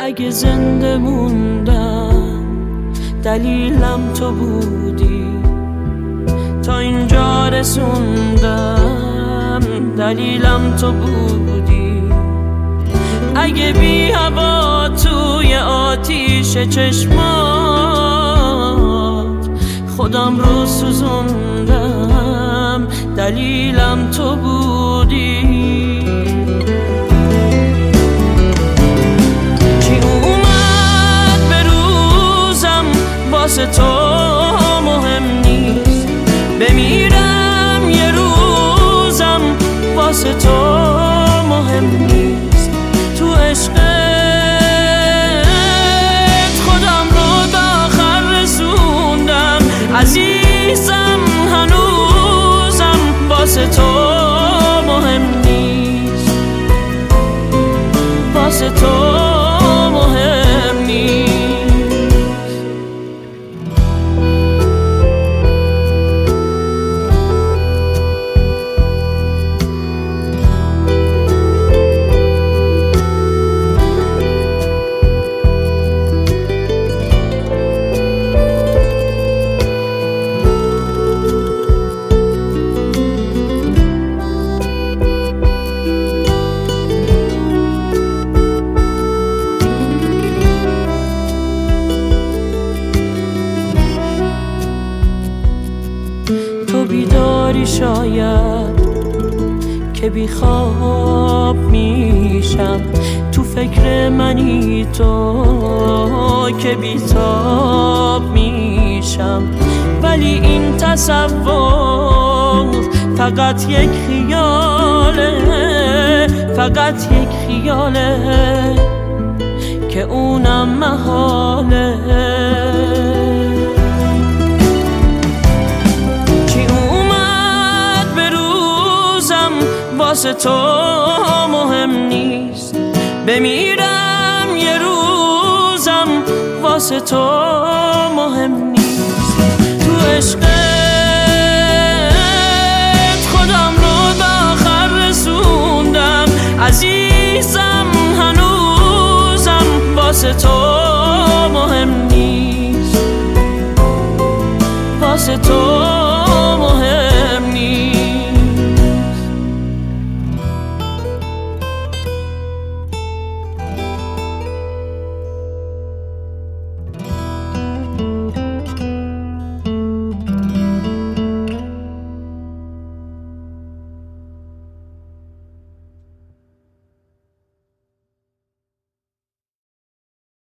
اگه زنده موندم دلیلم تو بودی، تا اینجا رسوندم دلیلم تو بودی. اگه بی هوا توی آتیش چشمات خودم رو سوزوندم دلیلم تو بودی. چی اومد به روزم واسه تو مهم نیست، بمیرم یه روزم واسه تو مهم نیست. تو عشقت خودم رو به آخر رسوندم، عزیزم هنوزم واسه تو مهم نیست، واسه تو مهم نیست. تو بیداری شاید که بی خواب میشم، تو فکر منی تو که بی تاب میشم. ولی این تصور فقط یک خیاله، فقط یک خیاله که اونم محاله. واسه تو مهم نیست، بمیرم یه روزم واسه تو مهم نیست. تو عشقت خودم رو به آخر رسوندم، عزیزم هنوزم واسه تو